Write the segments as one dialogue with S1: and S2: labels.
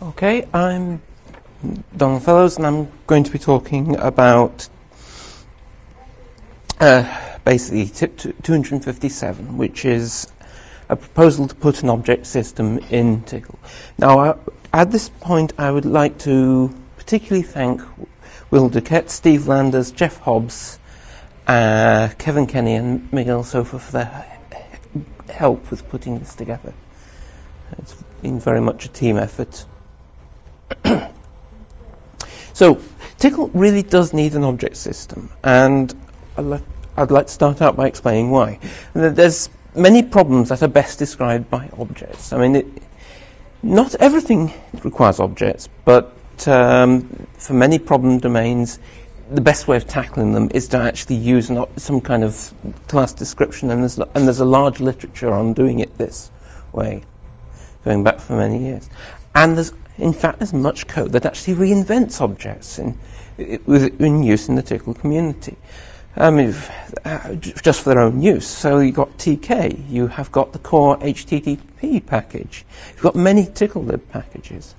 S1: Okay, I'm Donald Fellows, and I'm going to be talking about basically tip 257, which is a proposal to put an object system in Tcl. Now, at this point, I would like to particularly thank Will Duquette, Steve Landers, Jeff Hobbs, Kevin Kenny, and Miguel Sofa for their help with putting this together. It's been very much a team effort. So, Tcl really does need an object system, and I'd like to start out by explaining why. There's many problems that are best described by objects. I mean, not everything requires objects, but for many problem domains, the best way of tackling them is to actually use some kind of class description, and there's a large literature on doing it this way, going back for many years. And in fact, there's much code that actually reinvents objects in use in the Tcl community. Just for their own use. So you've got TK, you have got the core HTTP package, you've got many tcl-lib packages.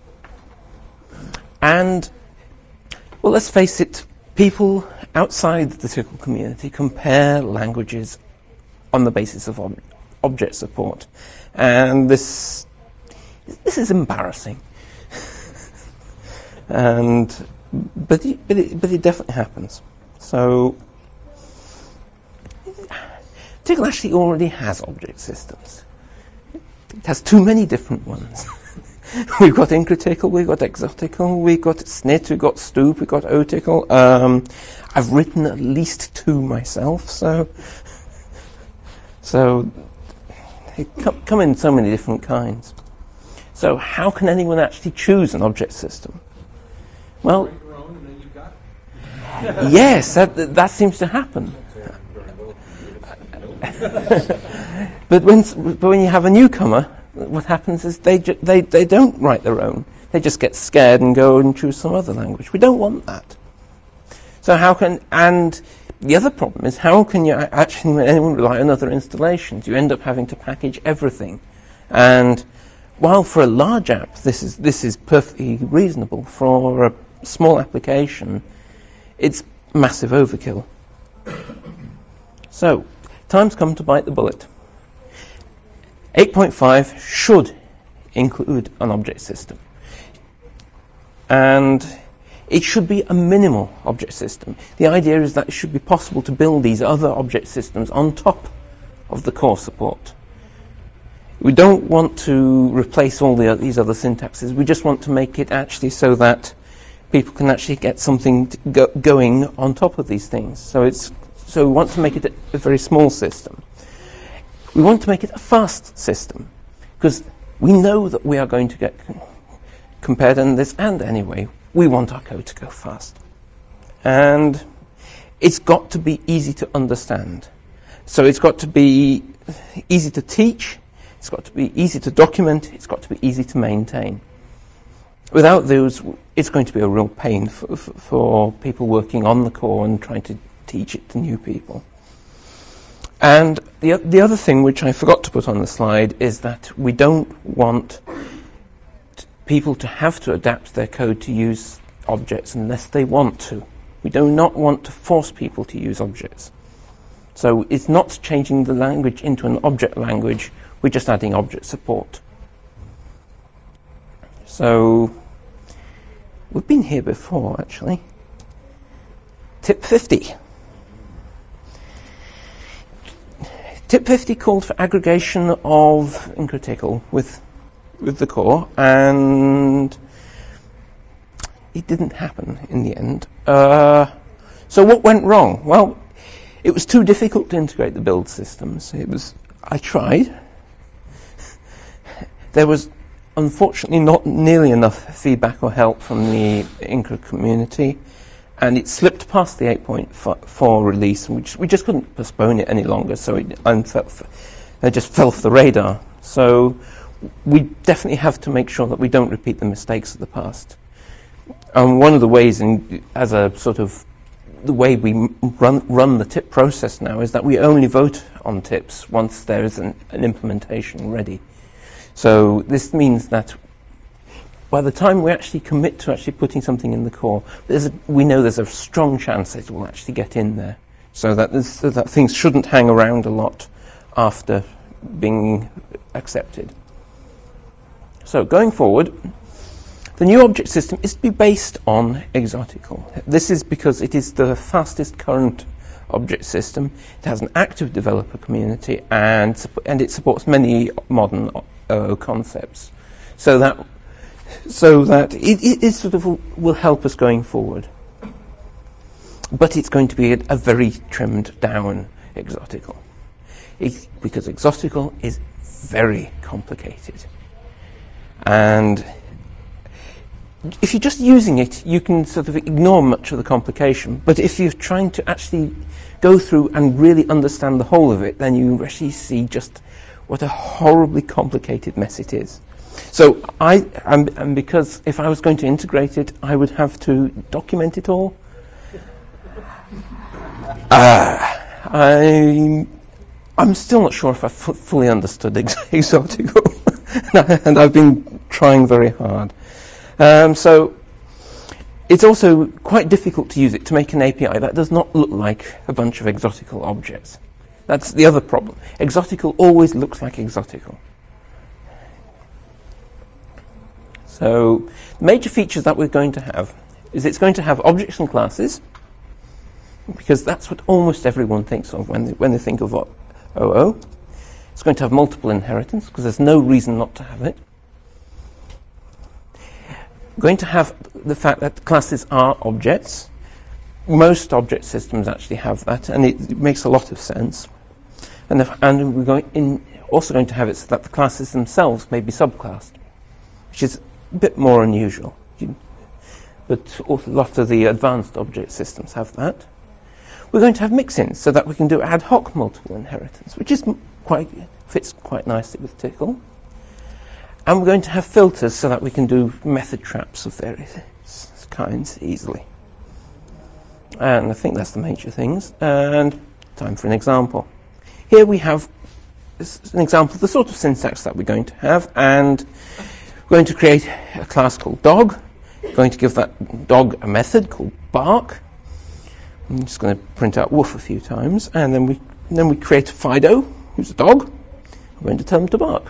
S1: And, well, let's face it, people outside the Tcl community compare languages on the basis of object support. And this is embarrassing. But it definitely happens. So, Tcl actually already has object systems. It has too many different ones. We've got incr-tcl, we've got exotcl, we've got snit, we've got stoop, we've got otcl. I've written at least 2 myself, so they come in so many different kinds. So how can anyone actually choose an object system? Well, yes, that seems to happen. But when you have a newcomer, what happens is they don't write their own. They just get scared and go and choose some other language. We don't want that. So and the other problem is, how can you actually anyone rely on other installations? You end up having to package everything. And while for a large app this is perfectly reasonable, for a small application it's massive overkill. So, time's come to bite the bullet. 8.5 should include an object system. And it should be a minimal object system. The idea is that it should be possible to build these other object systems on top of the core support. We don't want to replace all these other syntaxes. We just want to make it actually so that people can actually get something going on top of these things. So we want to make it a very small system. We want to make it a fast system, because we know that we are going to get compared in this, and anyway, we want our code to go fast. And it's got to be easy to understand. So it's got to be easy to teach, it's got to be easy to document, it's got to be easy to maintain. Without those, it's going to be a real pain for people working on the core and trying to teach it to new people. And the other thing which I forgot to put on the slide is that we don't want people to have to adapt their code to use objects unless they want to. We do not want to force people to use objects. So it's not changing the language into an object language, we're just adding object support. So, we've been here before, actually. Tip 50. Tip 50 called for aggregation of incr-tcl with the core, and it didn't happen in the end. So what went wrong? Well, it was too difficult to integrate the build systems. I tried. There was unfortunately not nearly enough feedback or help from the incr community, and it slipped past the 8.4 release, and we just couldn't postpone it any longer, so it just fell off the radar. So we definitely have to make sure that we don't repeat the mistakes of the past. And one of the ways, as a sort of the way we run the tip process now, is that we only vote on tips once there is an implementation ready. So this means that by the time we actually commit to actually putting something in the core, we know there's a strong chance that it will actually get in there, so that things shouldn't hang around a lot after being accepted. So going forward, the new object system is to be based on Exotical. This is because it is the fastest current object system. It has an active developer community, and it supports many modern OO concepts. So that it sort of will help us going forward. But it's going to be a very trimmed down Exotical, because Exotical is very complicated. And if you're just using it, you can sort of ignore much of the complication. But if you're trying to actually go through and really understand the whole of it, then you actually see just what a horribly complicated mess it is. So and because if I was going to integrate it, I would have to document it all. I'm still not sure if I fully understood Exotical, and I've been trying very hard. So it's also quite difficult to use it to make an API that does not look like a bunch of Exotical objects. That's the other problem. Exotical always looks like Exotical. So the major features that we're going to have is it's going to have objects and classes, because that's what almost everyone thinks of when they think of OO. It's going to have multiple inheritance, because there's no reason not to have it. We're going to have the fact that classes are objects. Most object systems actually have that, and it makes a lot of sense. And we're also going to have it so that the classes themselves may be subclassed, which is a bit more unusual. But a lot of the advanced object systems have that. We're going to have mix-ins so that we can do ad hoc multiple inheritance, which is fits quite nicely with Tcl. And we're going to have filters so that we can do method traps of various kinds easily. And I think that's the major things. And time for an example. Here we have an example of the sort of syntax that we're going to have, and we're going to create a class called dog. We're going to give that dog a method called bark. I'm just going to print out woof a few times, and then we create Fido, who's a dog. We're going to tell him to bark.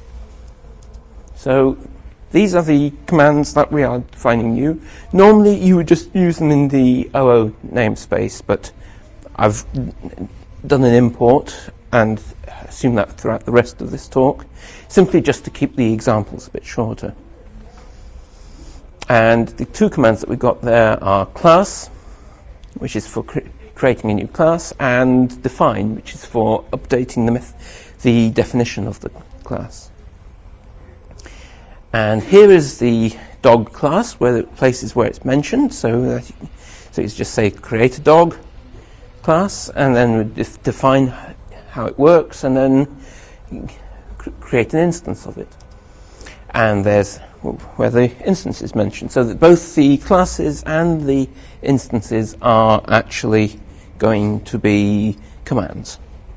S1: So these are the commands that we are defining new. Normally you would just use them in the OO namespace, but I've done an import and assume that throughout the rest of this talk, simply just to keep the examples a bit shorter. And the two commands that we've got there are class, which is for creating a new class, and define, which is for updating the definition of the class. And here is the dog class, where the places where it's mentioned. So it's just say create a dog class, and then we define how it works, and then create an instance of it. And there's where the instance is mentioned, so that both the classes and the instances are actually going to be commands.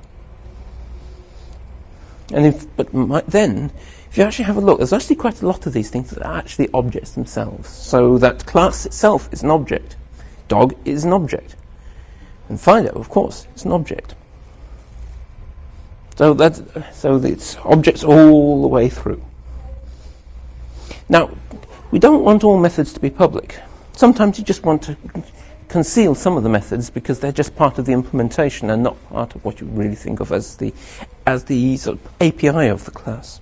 S1: And if you actually have a look, there's actually quite a lot of these things that are actually objects themselves. So that class itself is an object. Dog is an object. And Fido, of course, is an object. So it's objects all the way through. Now, we don't want all methods to be public. Sometimes you just want to conceal some of the methods because they're just part of the implementation and not part of what you really think of as the sort of API of the class.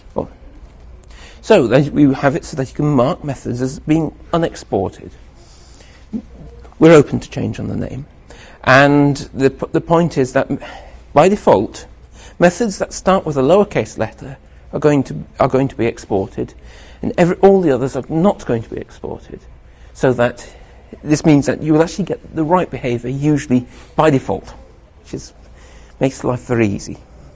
S1: So we have it so that you can mark methods as being unexported. We're open to change on the name. And the point is that by default, methods that start with a lowercase letter are going to be exported, and all the others are not going to be exported. So that this means that you will actually get the right behavior usually by default, which makes life very easy.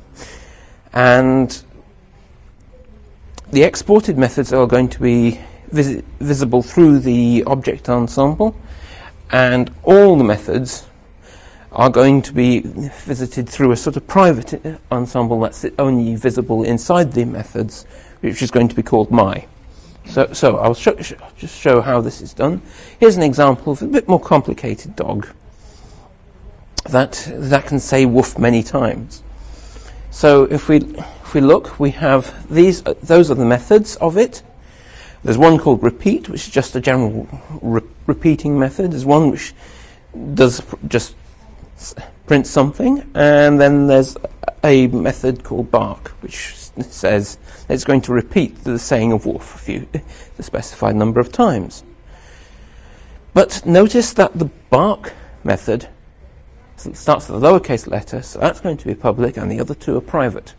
S1: And the exported methods are going to be visible through the object ensemble, and all the methods are going to be visited through a sort of private ensemble that's only visible inside the methods, which is going to be called my. So I'll just show how this is done. Here's an example of a bit more complicated dog that can say woof many times. So if we look, we have these. Those are the methods of it. There's one called repeat, which is just a general repeating method. There's one which does just print something, and then there's a method called bark, which says it's going to repeat the saying of woof the specified number of times. But notice that the bark method starts with a lowercase letter, so that's going to be public, and the other two are private.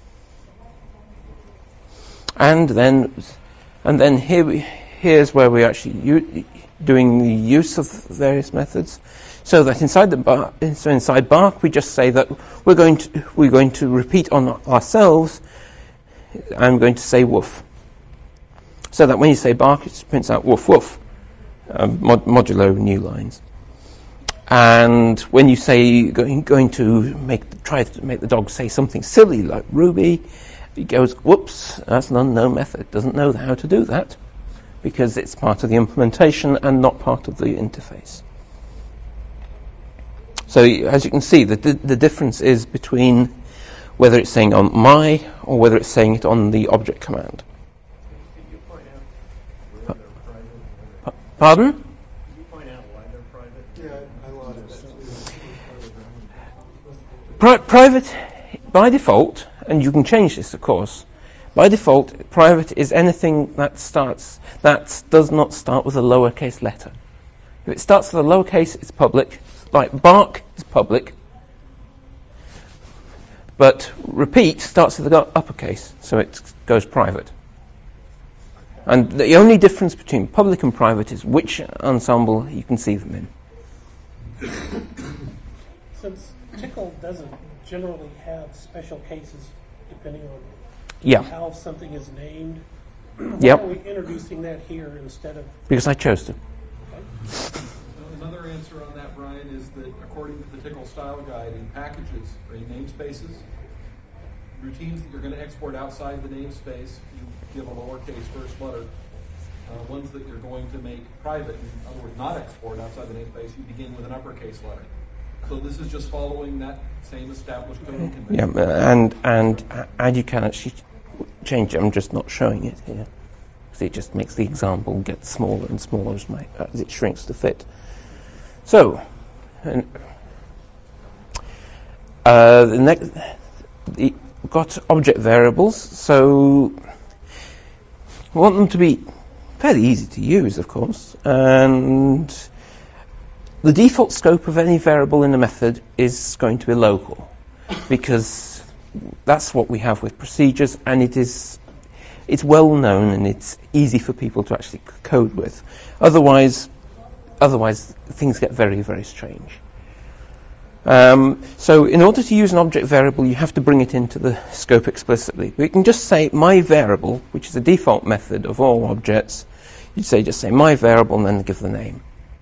S1: And then here's where we're actually doing the use of various methods. So that inside bark, we just say that we're going to repeat on ourselves. I'm going to say woof. So that when you say bark, it prints out woof woof, modulo new lines. And when you say going to try to make the dog say something silly like Ruby, it goes, whoops, that's an unknown method. Doesn't know how to do that because it's part of the implementation and not part of the interface. So as you can see, the difference is between whether it's saying on my or whether it's saying it on the object command.
S2: Can you point out where they're private?
S1: Pardon?
S2: Can you point out why they're private?
S3: Yeah, I lost it.
S1: Private, by default, and you can change this, of course. By default, private is anything that does not start with a lowercase letter. If it starts with a lowercase, it's public. Like bark is public, but repeat starts with the uppercase, so it goes private. And the only difference between public and private is which ensemble you can see them in.
S4: Since Tickle doesn't generally have special cases depending on how something is named, why are we introducing that here instead of...
S1: Because I chose to.
S5: Okay. Another answer on that, Brian, is that according to the Tickle style guide, in packages or in namespaces, routines that you're going to export outside the namespace, you give a lowercase first letter. Ones that you're going to make private, in other words, not export outside the namespace, you begin with an uppercase letter. So this is just following that same established coding convention.
S1: Yeah, and you can actually change it. I'm just not showing it here because it just makes the example get smaller and smaller as it shrinks to fit. So, we've got object variables. So we want them to be fairly easy to use, of course, and the default scope of any variable in a method is going to be local, because that's what we have with procedures, and it's well known and it's easy for people to actually code with. Otherwise things get very, very strange. So in order to use an object variable, you have to bring it into the scope explicitly. We can just say my variable, which is a default method of all objects. You'd just say my variable and then give the name.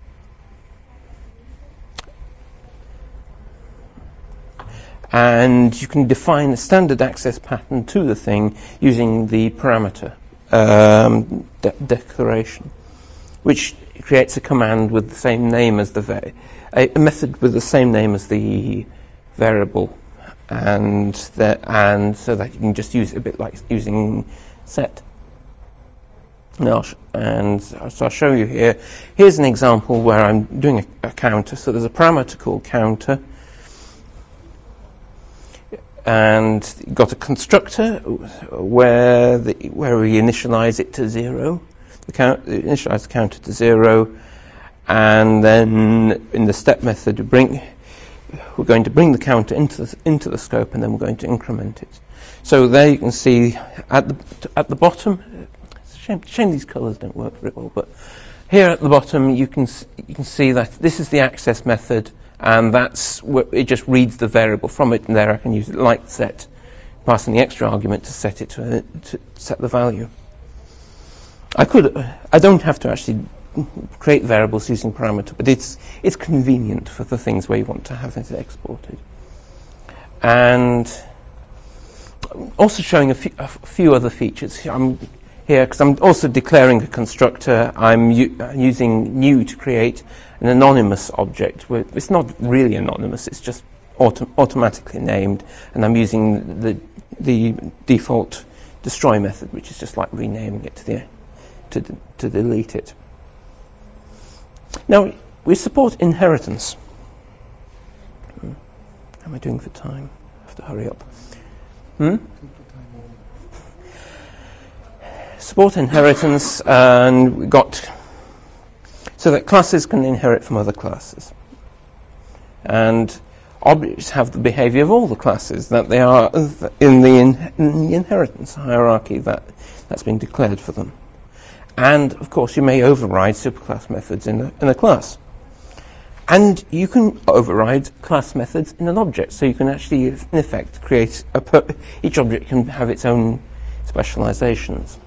S1: And you can define a standard access pattern to the thing using the parameter declaration, which creates a command with the same name as a method with the same name as the variable, and so that you can just use it a bit like using set. So I'll show you here. Here's an example where I'm doing a counter. So there's a parameter called counter, and you've got a constructor where we initialize it to 0. Initialize the counter to 0, and then in the step method we're going to bring the counter into the scope, and then we're going to increment it. So there you can see at the bottom. It's a shame these colours don't work very well, but here at the bottom you can see that this is the access method, and that's where it just reads the variable from it, and there I can use it like set, passing the extra argument to set it to set the value. I don't have to actually create variables using parameter, but it's convenient for the things where you want to have it exported. And also showing a few other features. here, because I'm also declaring a constructor, I'm using new to create an anonymous object. It's not really anonymous, it's just automatically named, and I'm using the default destroy method, which is just like renaming it to delete it. Now, we support inheritance. How am I doing for time? I have to hurry up. Support inheritance, and we got so that classes can inherit from other classes, and objects have the behavior of all the classes that they are in the inheritance hierarchy that's been declared for them. And of course, you may override superclass methods in a class. And you can override class methods in an object, so you can actually, in effect, create each object can have its own specializations.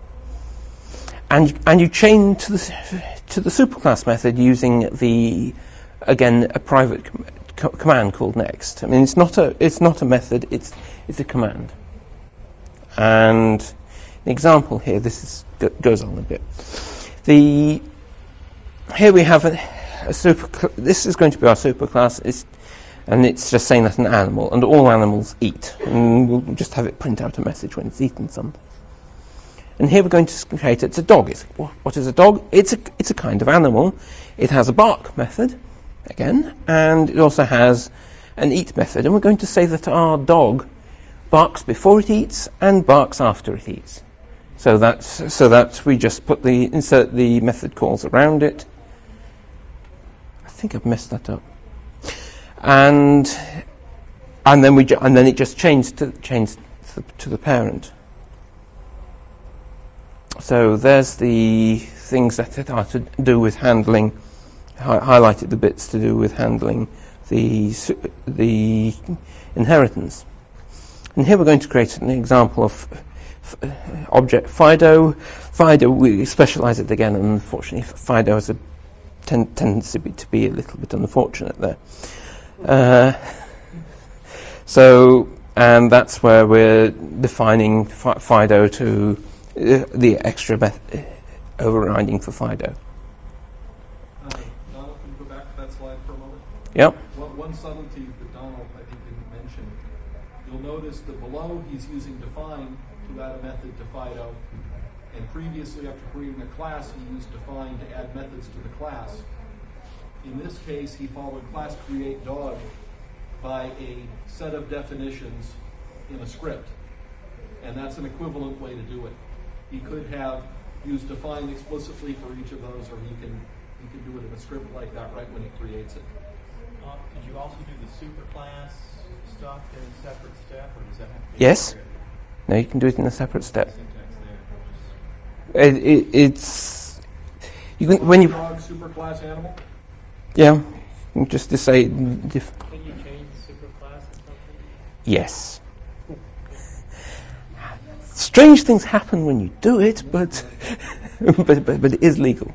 S1: And you chain to the superclass method using a private command called next. I mean, it's not a method; it's a command. And an example here, goes on a bit. Here we have this is going to be our superclass, and it's just saying that an animal, and all animals eat, and we'll just have it print out a message when it's eaten something. And here we're going to create it's a dog. What is a dog? It's a kind of animal. It has a bark method, again, and it also has an eat method. And we're going to say that our dog barks before it eats and barks after it eats. So that we just insert the method calls around it. I think I've messed that up. And then it just changed to the parent. So there's the things that are to do with handling. Highlighted the bits to do with handling the inheritance. And here we're going to create an example of object Fido. Fido, we specialize it again, and unfortunately Fido has a tendency to be a little bit unfortunate there. And that's where we're defining Fido to the extra overriding for Fido.
S5: Donald, can you go back to that slide for a moment?
S1: Yep.
S5: One subtlety that Donald, I think, didn't mention. You'll notice that below he's using define to add a method to Fido, and previously, after creating a class, he used define to add methods to the class. In this case, he followed class create dog by a set of definitions in a script, and that's an equivalent way to do it. He could have used define explicitly for each of those, or he can do it in a script like that right when he creates it.
S2: Could you also do the superclass stuff in a separate step, or does that have to be
S1: Yes. No, you can do it in a separate step.
S2: syntax
S1: It's you can when you
S5: Dog superclass animal.
S1: yeah, you just to say
S2: there? Can you change the superclass or something?
S1: yes. Strange things happen when you do it, but but it is legal.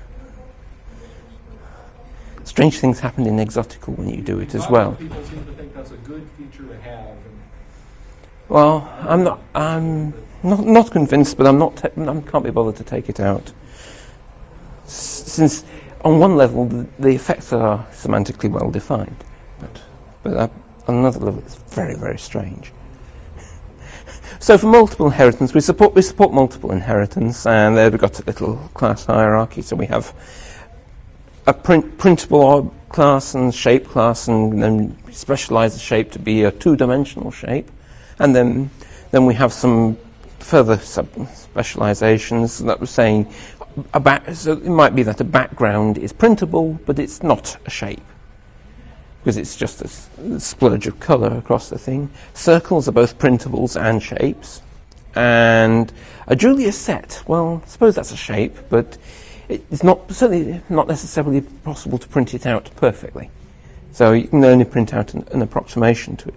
S1: Strange things happen in Exotical when you do it as well.
S5: People seem to think that's a good feature to have.
S1: Well, I'm not convinced, but I can't be bothered to take it out. Since on one level the effects are semantically well defined, but on another level it's very, very strange. So for multiple inheritance, we support multiple inheritance, and there we've got a little class hierarchy. So we have a printable class and shape class, and then specialize the shape to be a two-dimensional shape, and then we have some further specializations that we're saying so it might be that a background is printable, but it's not a shape, because it's just a splurge of color across the thing. Circles are both printables and shapes. And a Julia set, well, I suppose that's a shape, but it's certainly not necessarily possible to print it out perfectly. So you can only print out an approximation to it.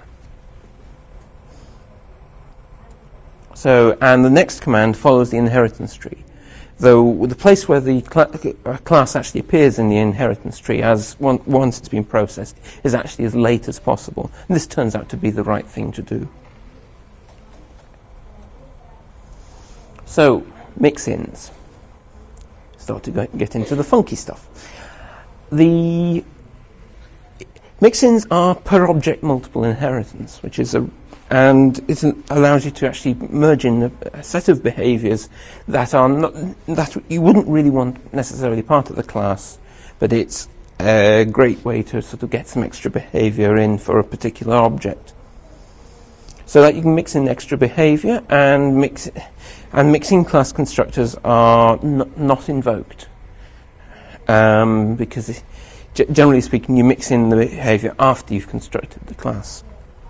S1: So, and the next command follows the inheritance tree, though the place where the class actually appears in the inheritance tree once it's been processed is actually as late as possible. And this turns out to be the right thing to do. So, mix-ins. Start to get into the funky stuff. The mix-ins are per-object multiple inheritance, which is and it allows you to actually merge in a set of behaviors that are not that you wouldn't really want necessarily part of the class, but it's a great way to sort of get some extra behavior in for a particular object. So that you can mix in extra behavior, and mixing class constructors are not invoked because generally speaking, you mix in the behavior after you've constructed the class.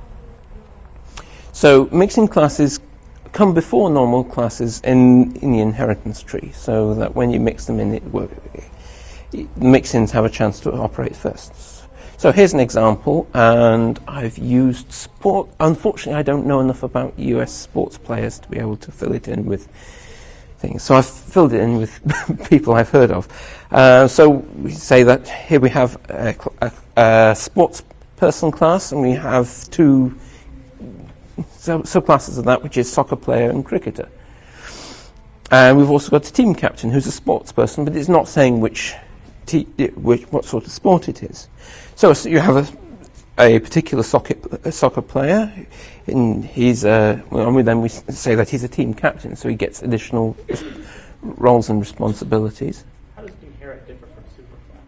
S1: So mixing classes come before normal classes in the inheritance tree, so that when you mix them in, mix-ins have a chance to operate first. So here's an example, and I've used sport. Unfortunately, I don't know enough about US sports players to be able to fill it in with things. So I've filled it in with people I've heard of. So we say that here we have a sports person class, and we have two subclasses of that, which is soccer player and cricketer. And we've also got a team captain who's a sports person, but it's not saying what sort of sport it is. So you have a particular soccer player, and then we say that he's a team captain, so he gets additional roles and responsibilities.
S2: How does inherit differ from superclass?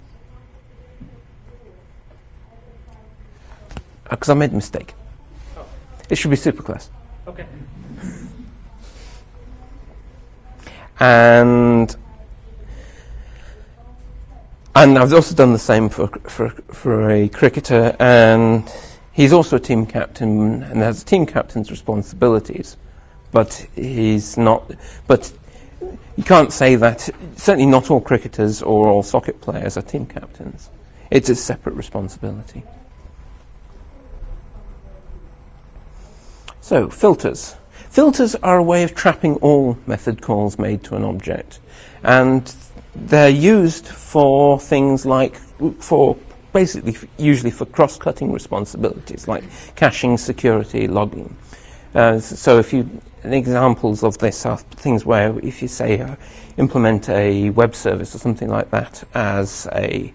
S1: Because I made a mistake.
S2: Oh.
S1: It should be superclass.
S2: Okay.
S1: And I've also done the same for a cricketer, and he's also a team captain and has team captain's responsibilities, but he's not. But you can't say that. Certainly, not all cricketers or all soccer players are team captains. It's a separate responsibility. So, filters. Filters are a way of trapping all method calls made to an object, and they're used for things like, usually for cross-cutting responsibilities, like caching, security, logging. So examples of this are things where if you say implement a web service or something like that as a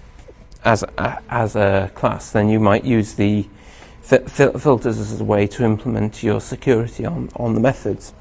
S1: class, then you might use the filters as a way to implement your security on the methods.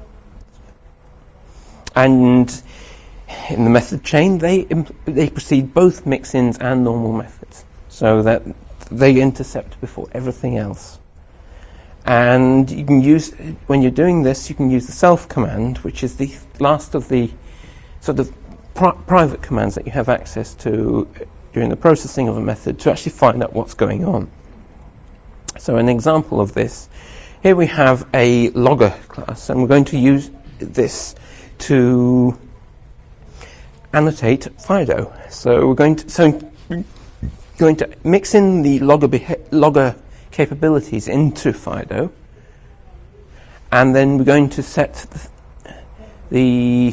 S1: And in the method chain, they precede both mix-ins and normal methods, so that they intercept before everything else. And you can use, when you're doing this, you can use the self command, which is the last of the sort of private commands that you have access to during the processing of a method to actually find out what's going on. So an example of this, here we have a logger class, and we're going to use this to annotate Fido. So we're going to mix in the logger capabilities into Fido, and then we're going to set the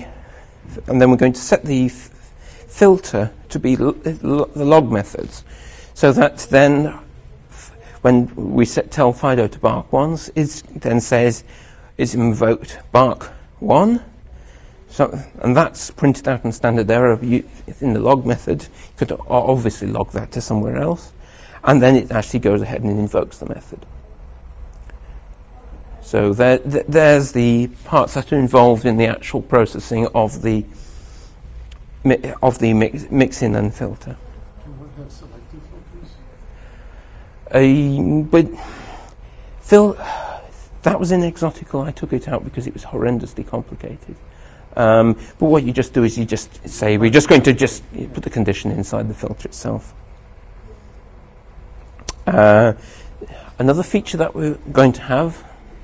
S1: filter to be the log methods, so that then when we tell Fido to bark once, it then says is invoked bark 1. So, and that's printed out in standard error in the log method. You could obviously log that to somewhere else, and then it actually goes ahead and invokes the method. So there's the parts that are involved in the actual processing of the mix-in and filter.
S3: Can one have selective
S1: filters? That was in Exotical. I took it out because it was horrendously complicated. But what you just do is you just say, we're just going to just put the condition inside the filter itself. Another feature that we're going to have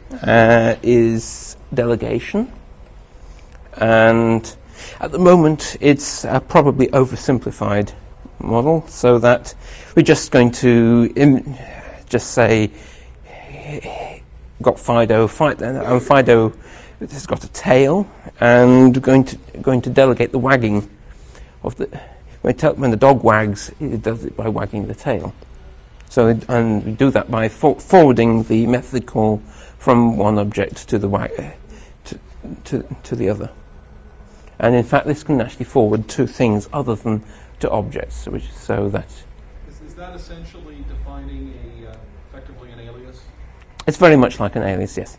S1: is delegation. And at the moment, it's a probably oversimplified model, so that we're just going to just say, got Fido, and Fido has got a tail, and going to delegate the wagging of the when the dog wags, it does it by wagging the tail. So and we do that by forwarding the method call from one object to the to the other. And in fact, this can actually forward to things other than to objects, so that...
S5: Is that essentially defining effectively an alias?
S1: It's very much like an alias, yes.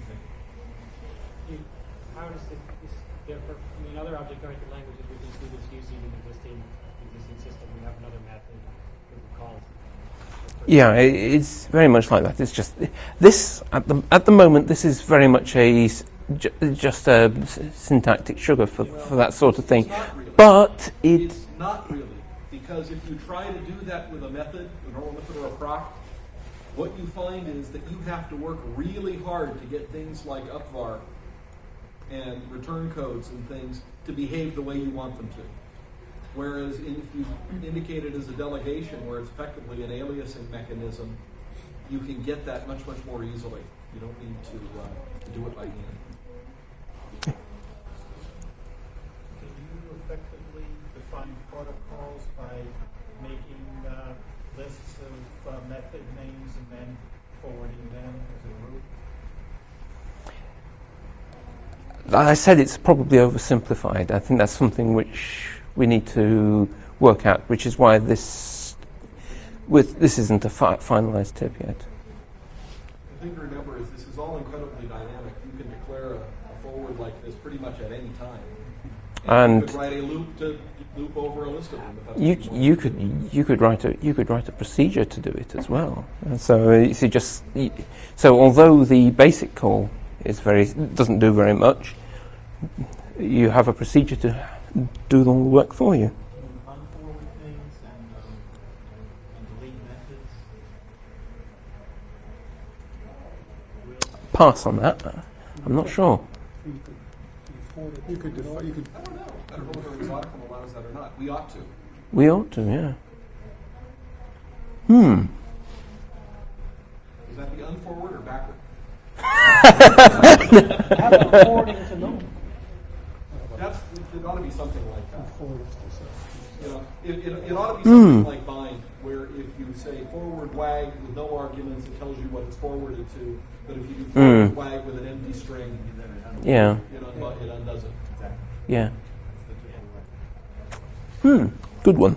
S6: How does this differ? I mean, other object-oriented languages, we just do this using an existing system. We have another method that calls.
S1: Yeah, it's very much like that. It's just this at the moment. This is very much just a syntactic sugar for that sort of thing.
S5: Really.
S1: But
S5: it's not really, because if you try to do that with a method, a normal method or a proc, what you find is that you have to work really hard to get things like upvar and return codes and things to behave the way you want them to. Whereas if you indicate it as a delegation, where it's effectively an aliasing mechanism, you can get that much, much more easily. You don't need to do it by hand.
S2: Can you effectively define protocols by making lists of method names and then forwarding them as a route?
S1: I said it's probably oversimplified. I think that's something which we need to work out, which is why this isn't a finalized tip yet.
S5: The thing to remember is this is all incredibly dynamic. You can declare a forward like this pretty much at any time. And you could write a loop to loop over a list of them.
S1: You could write a procedure to do it as well. And so although the basic call doesn't do very much, you have a procedure to do all the work for you.
S2: Unforward things and delete methods.
S1: Pass on that. I'm not sure.
S3: You could.
S5: I don't know. I don't know whether Exoticum allows that or not. We ought to.
S1: We ought to, yeah.
S5: Is that the unforward or backward?
S4: How about forwarding to no?
S5: It ought to be something like that. It ought to be something like bind, where if you say forward wag with no arguments, it tells you what it's forwarded to. But if you do forward wag with an empty string,
S1: Yeah.
S5: it undoes it.
S1: Yeah. Good one.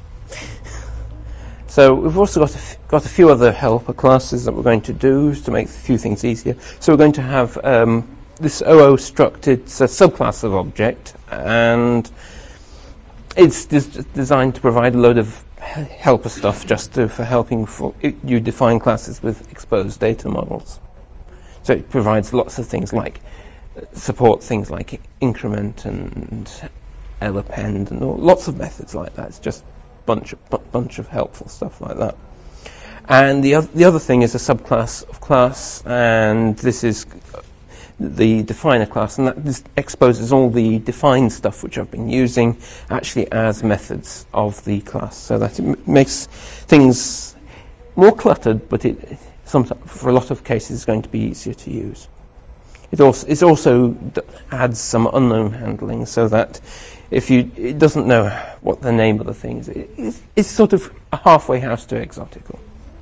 S1: So we've also got a few other helper classes that we're going to do to make a few things easier. So we're going to have this OO struct. It's a subclass of object, and it's designed to provide a load of helper stuff for helping you define classes with exposed data models. So it provides lots of things like support things like increment and lappend and lots of methods like that. It's just bunch of helpful stuff like that. And the other thing is a subclass of class, and this is the definer class, and that exposes all the defined stuff which I've been using actually as methods of the class, so that it makes things more cluttered, but it sometimes, for a lot of cases, is going to be easier to use. It also adds some unknown handling, so that if it doesn't know what the name of the thing is, it's sort of a halfway house to Exotical.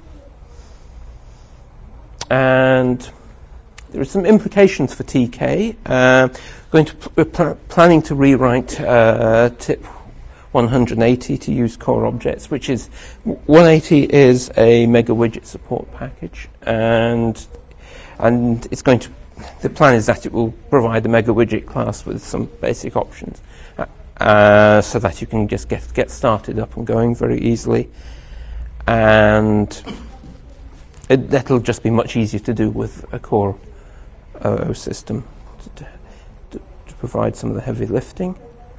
S1: And there are some implications for TK. We're planning to rewrite tip 180 to use core objects, which is 180 is a mega widget support package, and it's going to. The plan is that it will provide a mega widget class with some basic options, so that you can just get started up and going very easily, and that'll just be much easier to do with a core OO system to provide some of the heavy lifting.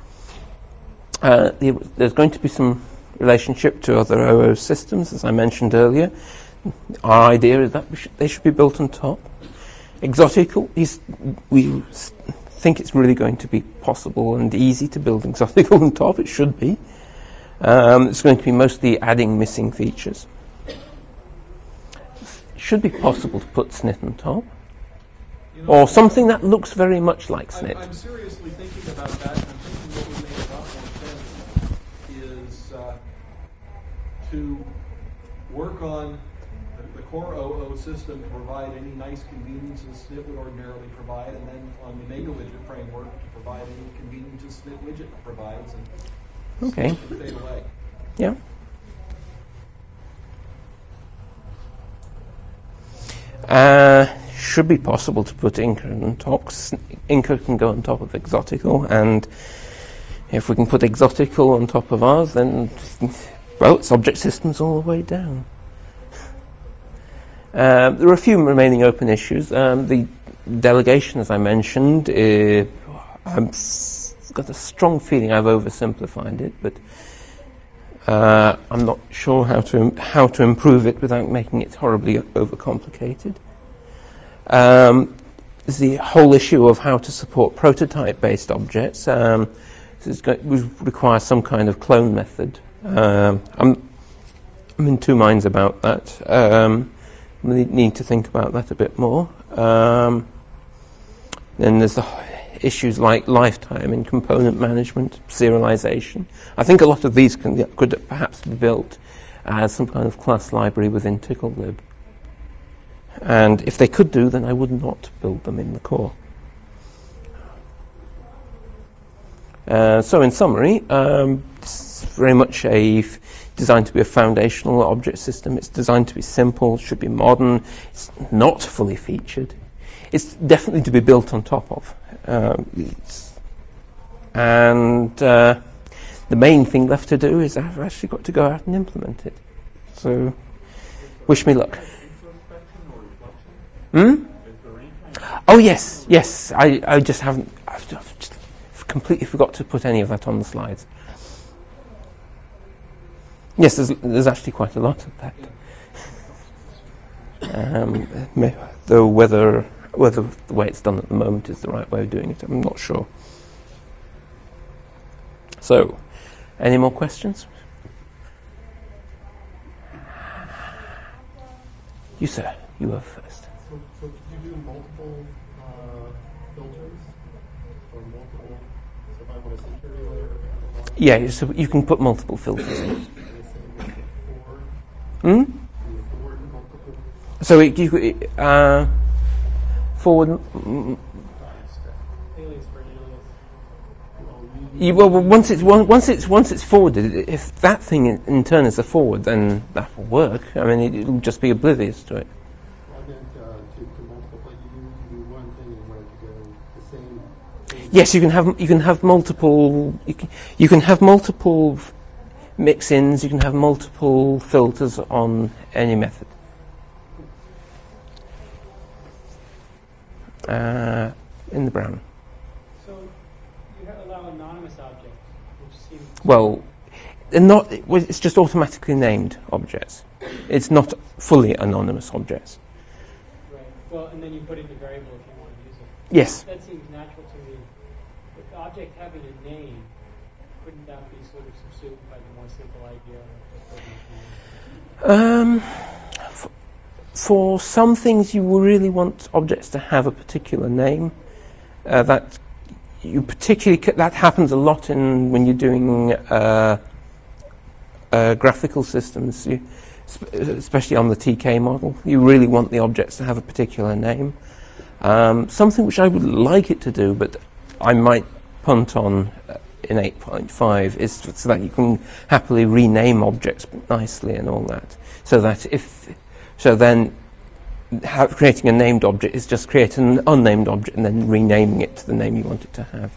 S1: There's going to be some relationship to other OO systems, as I mentioned earlier. Our idea is that they should be built on top. Exotical, we think it's really going to be possible and easy to build Exotical on top. It should be. It's going to be mostly adding missing features. It should be possible to put SNIT on top. Or something that looks very much like SNIT.
S5: I'm seriously thinking about that, and I'm thinking what would make a lot more sense is to work on the core OO system to provide any nice conveniences SNIT would ordinarily provide, and then on the MegaWidget framework to provide any conveniences SNIT widget provides, and
S1: okay.
S5: SNIT would fade away.
S1: Yeah. Should be possible to put Inca on top. Inca can go on top of Exotical, and if we can put Exotical on top of ours, then, well, it's object systems all the way down. There are a few remaining open issues. The delegation, as I mentioned, I've got a strong feeling I've oversimplified it, but I'm not sure how to improve it without making it horribly overcomplicated. There's the whole issue of how to support prototype-based objects. This would require some kind of clone method. I'm in two minds about that. We need to think about that a bit more. Then there's the issues like lifetime and component management, serialization. I think a lot of these could perhaps be built as some kind of class library within TickleLib. And if they could do, then I would not build them in the core. So in summary, it's very much designed to be a foundational object system. It's designed to be simple, it should be modern. It's not fully featured. It's definitely to be built on top of. The main thing left to do is I've actually got to go out and implement it. So, wish me luck. Oh yes. I just haven't. I've just completely forgot to put any of that on the slides. Yes, there's actually quite a lot of that. Though whether the way it's done at the moment is the right way of doing it, I'm not sure. So, any more questions? You, sir, you were first.
S3: So could you do multiple filters or multiple? So if I want a security layer,
S1: yeah, so you can put multiple filters in. So you could forward. Once it's forwarded, if that thing in turn is a forward, then that will work. I mean, it'll just be oblivious to it.
S3: I meant to multiply. You do one thing and want it to go the same.
S1: Yes, you can have multiple. You can have multiple mix-ins. You can have multiple filters on any method. In the brown.
S6: So you allow anonymous objects, which seems
S1: well, it's just automatically named objects. It's not fully anonymous objects.
S6: right. Well, and then you put in the variable if you want to use it.
S1: Yes.
S6: That seems natural to me. With the object having a name, couldn't that be sort of subsumed by the more simple idea of
S1: For some things, you really want objects to have a particular name. That happens a lot when you're doing graphical systems, especially on the TK model. You really want the objects to have a particular name. Something which I would like it to do, but I might punt on in 8.5 is so that you can happily rename objects nicely and all that. Creating a named object is just creating an unnamed object and then renaming it to the name you want it to have.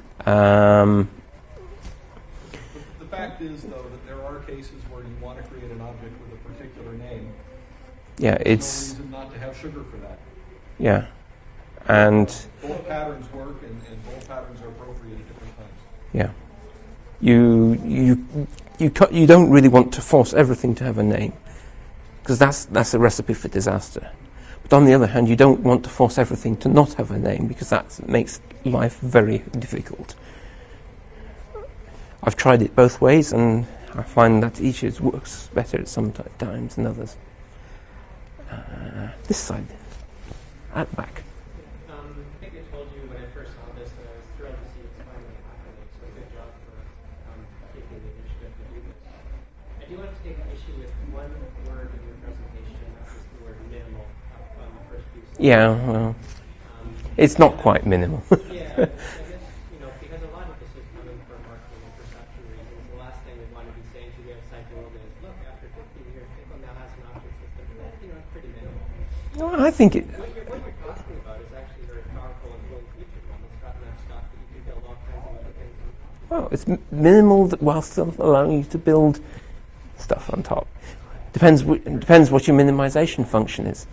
S5: The fact is, though, that there are cases where you want to create an object with a particular name.
S1: Yeah,
S5: There's no reason not to have sugar for that.
S1: Yeah, and
S5: both patterns work, and both patterns are appropriate at different times.
S1: Yeah, you don't really want to force everything to have a name, because that's a recipe for disaster. But on the other hand, you don't want to force everything to not have a name, because that makes life very difficult. I've tried it both ways, and I find that each works better at some times than others. This side, at the back.
S6: I think I told you when I first saw this that I was thrilled to see it's finally happening, so good job for taking the initiative to do this. I do want to take issue with one word in your presentation, that was the
S7: word minimal on the first piece.
S1: Yeah, well, it's not quite minimal.
S7: Yeah, I guess, because a lot of this is coming from marketing and perception reasons, the last thing we want to be saying to the outside world is, look, after 15 years, Tickle now has an object system, and it's pretty minimal.
S1: Well, I think it.
S7: What you're talking about is actually very powerful and fully featured one. It's got enough stuff that you can build all kinds of other things on.
S1: Well, it's minimal while still allowing you to build stuff on top. Depends what your minimization function is.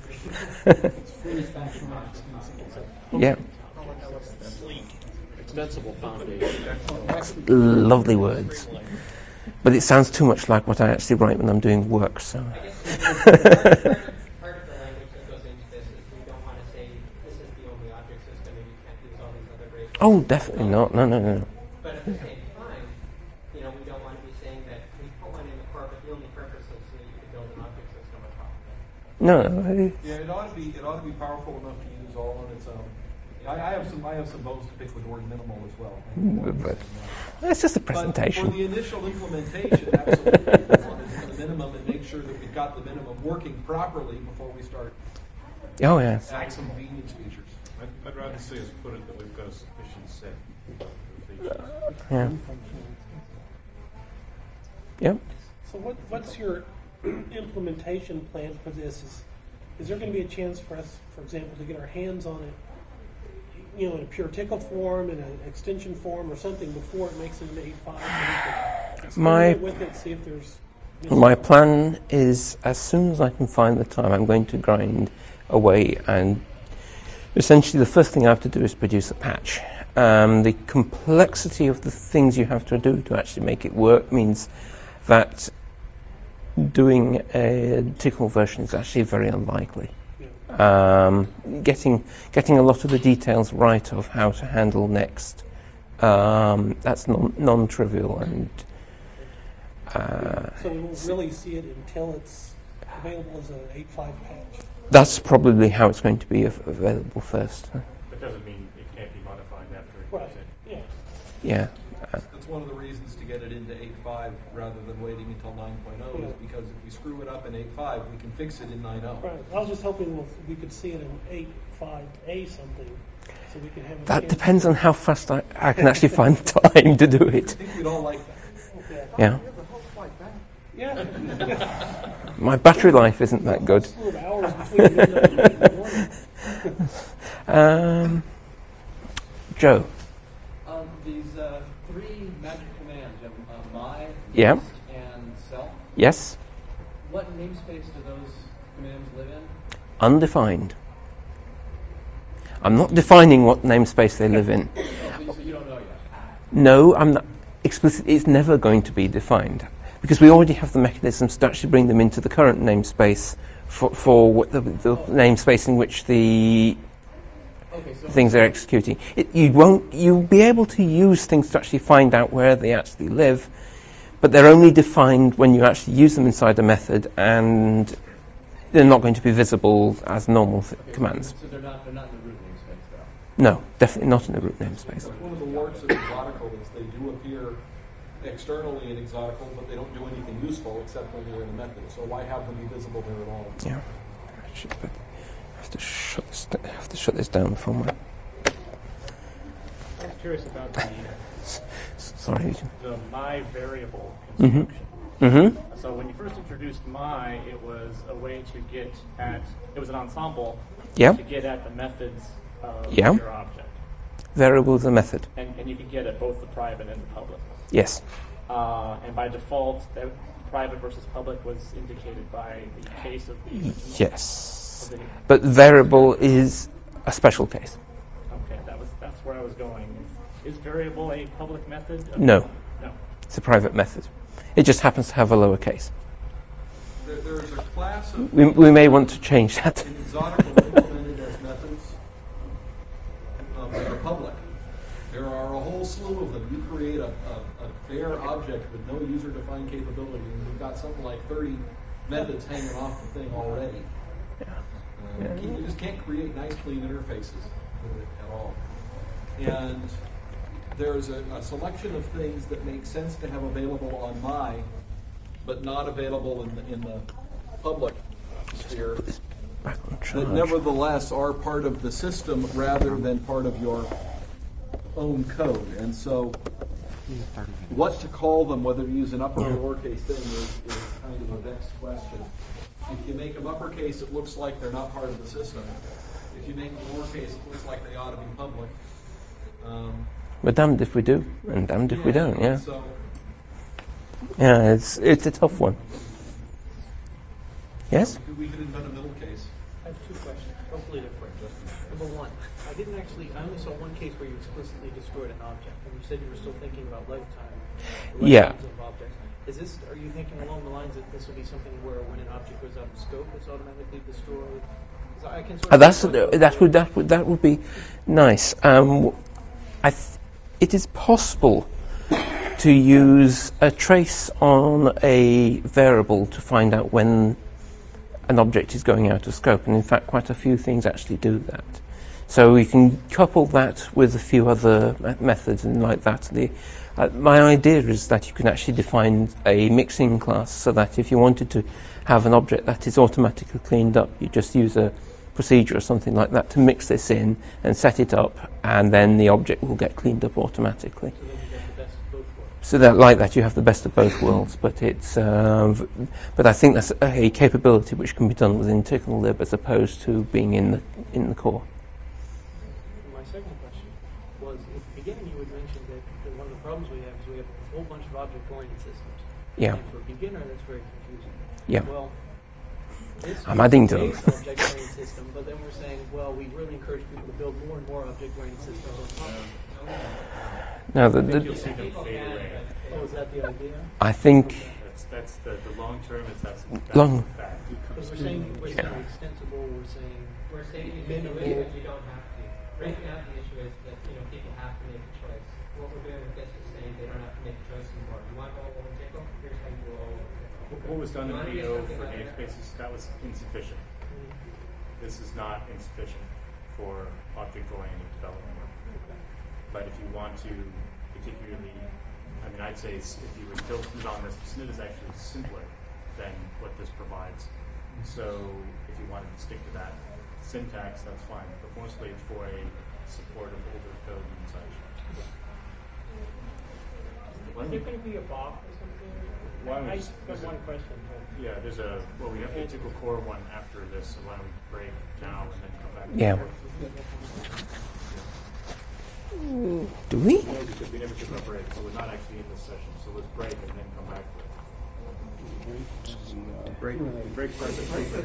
S1: Yeah.
S8: Extensible foundation.
S1: Lovely words. But it sounds too much like what I actually write when I'm doing work, so.
S7: Part of the language that goes into this is we don't want to say this is the only object system and you can't use all these other great.
S1: Oh, definitely not. No.
S7: But at the same time, we don't want to be saying that we put one in the core, but the only purpose is so that you can build an object system on top of it.
S1: No.
S5: Yeah, it ought to be powerful enough to use all on its own. I have some bones to pick with the word minimal as well.
S1: But it's just a presentation.
S5: But for the initial implementation, absolutely, we want to do the minimum and make sure that we've got the minimum working properly before we start
S1: Oh, yes.
S5: adding some convenience features.
S9: I'd rather see us put it that we've got a sufficient set of features.
S1: Yeah. Yep.
S4: So what's your implementation plan for this? Is there going to be a chance for us, for example, to get our hands on it, in a pure tickle form, in an extension form, or something before it makes it into 8.5, so we can experiment with it, see if there's...
S1: My plan is, as soon as I can find the time, I'm going to grind away, and essentially the first thing I have to do is produce a patch. The complexity of the things you have to do to actually make it work means that doing a tickle version is actually very unlikely. Getting a lot of the details right of how to handle next, that's non-trivial, and
S4: so we won't really see it until it's available as an 8.5 patch.
S1: That's probably how it's going to be available first.
S9: That doesn't mean it can't be modified after it
S4: Right.
S9: goes in.
S4: Yeah.
S1: Yeah.
S5: That's one of the reasons to get it into 8.5 rather than waiting until 9.0 is because if we screw it up in 8.5, we can fix it in 9.0.
S4: Right. I was just hoping we could see it in 8.5A something, so we can have.
S1: That depends on how fast I can actually find the time to do
S5: I
S1: it.
S5: think we'd all like that.
S4: Okay.
S1: Yeah.
S4: Yeah.
S1: My battery life isn't that good.
S4: Slew of hours between midnight and 8 in the morning.
S1: Joe.
S10: These three magic commands, my,
S1: Yeah.
S10: list, and self.
S1: Yes.
S10: What namespace do those commands live in?
S1: Undefined. I'm not defining what namespace they live in.
S10: So you don't know yet?
S1: No, I'm not explicit. It's never going to be defined because we already have the mechanisms to actually bring them into the current namespace for what the namespace in which the things are executing. You'll be able to use things to actually find out where they actually live, but they're only defined when you actually use them inside a method, and they're not going to be visible as normal commands.
S10: So they're not in the root namespace, though?
S1: No, definitely not in the root namespace.
S5: That's one of the warts of Exotical is they do appear externally in Exotical, but they don't do anything useful except when you're in a method. So why have them be visible there at all?
S1: Yeah. I have to shut this down for my...
S6: I was curious about
S1: Sorry.
S6: the my variable construction.
S1: Mm-hmm.
S6: So when you first introduced my, it was a way to get at, it was an ensemble
S1: Yeah.
S6: to get at the methods of
S1: Yeah.
S6: your object.
S1: Variable is a method.
S6: And you could get at both the private and the public.
S1: Yes.
S6: And by default, the private versus public was indicated by the case of the original.
S1: Yes. But variable is a special case.
S6: Okay, that's where I was going. Is variable a public method?
S1: No.
S6: No.
S1: It's a private method. It just happens to have a lower case.
S5: There's a class of
S1: We may want to change that.
S5: in Exotical implemented as methods that are public. There are a whole slew of them. You create a bare object with no user-defined capability, and you've got something like 30 methods hanging off the thing already. You just can't create nice, clean interfaces with it at all. And there's a selection of things that make sense to have available on my, but not available in the public sphere.
S1: charge.
S5: that nevertheless are part of the system rather than part of your own code. And so what to call them, whether to use an upper or lowercase thing, is kind of a vexed question. If you make them uppercase, it looks like they're not part of the system. If you make them lowercase, it looks like they ought to be public.
S1: We're damned if we do, and damned if we don't, yeah.
S5: So,
S1: yeah, it's a tough one. Yes?
S5: we could invent a middle case.
S10: I have two questions. Hopefully they're quick. Number one, I only saw one case where you explicitly destroyed an object, and you said you were still thinking about lifetimes of objects. Are you thinking along the lines that this will be something where when an object goes out of scope, it's automatically destroyed? I can sort of
S1: that would be nice. It is possible to use a trace on a variable to find out when an object is going out of scope, and in fact quite a few things actually do that. So we can couple that with a few other methods and like that. My idea is that you can actually define a mixing class so that if you wanted to have an object that is automatically cleaned up, you just use a procedure or something like that to mix this in and set it up, and then the object will get cleaned up automatically. So that, like that, you have the best of both worlds. But it's, but I think that's a capability which can be done within TickleLib as opposed to being in the core.
S10: My second question was, at the beginning you had mentioned that one of the problems we have is we have a whole bunch of object-oriented systems.
S1: Yeah.
S10: And for a beginner, that's very confusing.
S1: Yeah.
S10: Well,
S1: I'm adding to them.
S10: Object-oriented system, but then we're saying, well, we really encourage people to build more and more object-oriented systems on top of it.
S1: No,
S9: You'll see them fade away.
S10: Oh, is that the idea?
S1: I think
S9: That's the long term. That's
S1: long.
S9: the fact.
S10: Because we're saying extensible.
S7: We're saying
S10: minimal.
S7: you don't have to. Right now, the issue is that people have to make a choice. What we're doing with this is saying they don't have to make a choice anymore. You want all over Tickle? Here's how you do all over Tickle.
S9: What was done in VO for namespaces, that was insufficient. This is not insufficient for object-oriented development. But if you want to particularly, I'd say if you would build it on this, SNID is actually simpler than what this provides. So if you wanted to stick to that syntax, that's fine. But mostly it's for a support of older code and such.
S6: Is there going to be a BOP or something? I got one question.
S9: Yeah, we have the Tickle Core one after this, so why don't we break now and then come back to
S1: Yeah. Do we?
S9: No, because we never took a break, so we're not actually in this session. So let's break and then come back to it. Break first.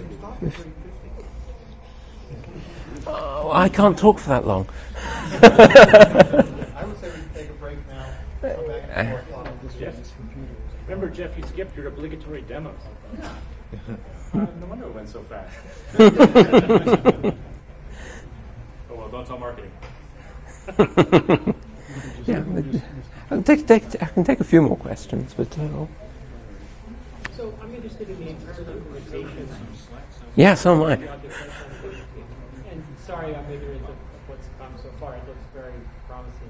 S1: Oh, I can't talk for that long.
S3: I would say we can take a break now. Come back and forth on this
S6: Remember, Jeff, you skipped your obligatory demos.
S9: No wonder it went so fast. Oh well, don't tell marketing.
S1: Yeah, I can take a few more questions, but
S6: So I'm interested in the internal implementation.
S1: yeah, so am I.
S6: And sorry, I'm ignorant of what's come so far. It looks very promising.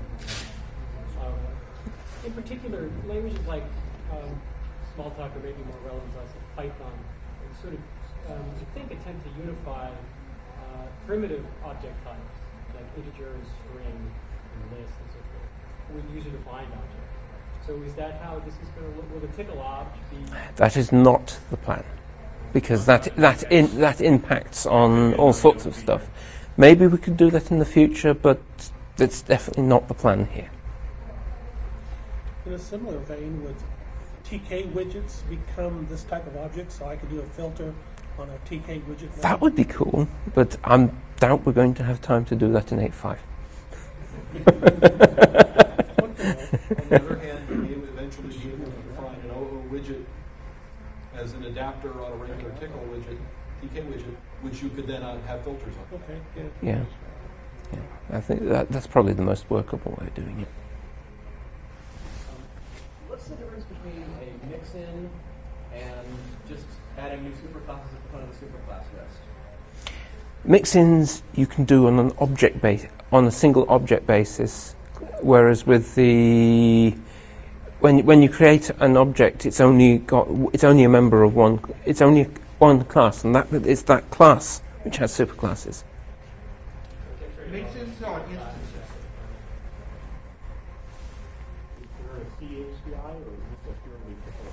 S6: In particular, languages like Smalltalk, or maybe more relevant to us, Python, sort of, I think, attempt to unify primitive object types, like integers, string, and list, and so forth, with user-defined objects. So is that how this is going to look? Will the Tickle object be...
S1: That is not the plan, because that impacts on all sorts of stuff. Maybe we could do that in the future, but it's definitely not the plan here.
S4: In a similar vein, would TK widgets become this type of object, so I could do a filter on a TK widget?
S1: That would be cool, but I doubt we're going to have time to do that in 8.5.
S5: On the other hand, you may eventually be able to define an OO widget as an adapter on a regular Tickle widget, TK widget, which you could then have filters on.
S4: Okay, good.
S1: Yeah. I think that's probably the most workable way of doing it.
S10: What's the difference between a mix-in and just adding new superclasses at the front of the superclass list?
S1: Mix-ins you can do on an object on a single object basis, whereas with when you create an object, it's only a member of one. It's only one class, and that is that class which has superclasses.
S2: Instances or instances?
S3: Is there a C API or is this a purely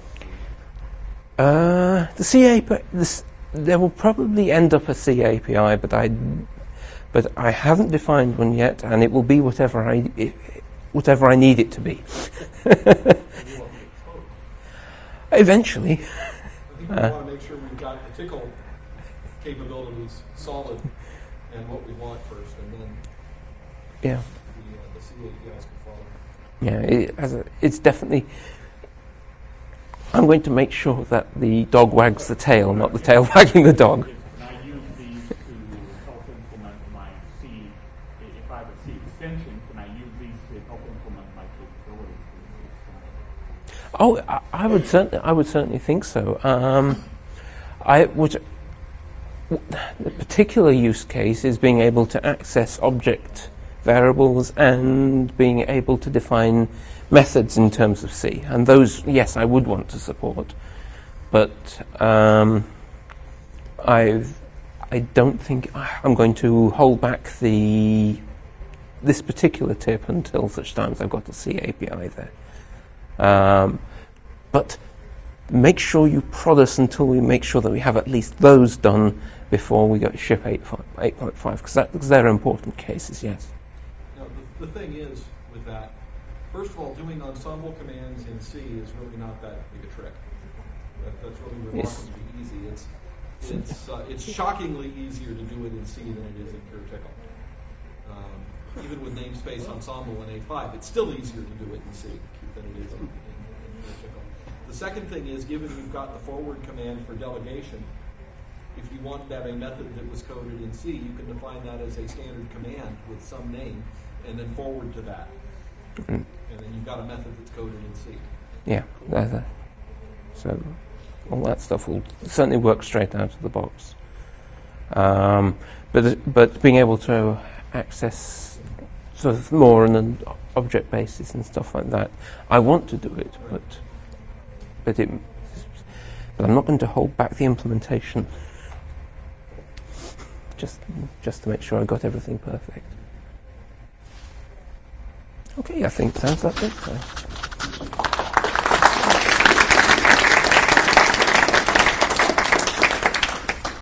S1: The C API, there will probably end up a C API, but I haven't defined one yet, and it will be whatever I need it to be. Eventually.
S5: I think we want to make sure we've got the tickle capabilities solid and what we want first, and then the C APIs can follow.
S1: Yeah, it's definitely. I'm going to make sure that the dog wags the tail, not the tail wagging the dog.
S3: Can I use these to help implement my C? If I have a C extension, can I use these to help implement my capabilities for the C extension?
S1: Oh, I would certainly think so. The particular use case is being able to access object variables and being able to define methods in terms of C. And those, yes, I would want to support. But I don't think I'm going to hold back this particular tip until such times I've got a C API there. But make sure you prod us until we make sure that we have at least those done before we go to ship 8.5, because they're important cases, yes.
S5: Now, the thing is with that, first of all, doing ensemble commands in C is really not that big a trick. That's really remarkably easy. It's shockingly easier to do it in C than it is in pure tickle. Even with namespace ensemble in 8.5, it's still easier to do it in C than it is in pure tickle. The second thing is, given you've got the forward command for delegation, if you wanted to have a method that was coded in C, you can define that as a standard command with some name, and then forward to that. And then you've got a method that's coded in C.
S1: Yeah, so all that stuff will certainly work straight out of the box. But being able to access sort of more on an object basis and stuff like that, I want to do it, but I'm not going to hold back the implementation. Just to make sure I got everything perfect. Okay, I think that's it. So.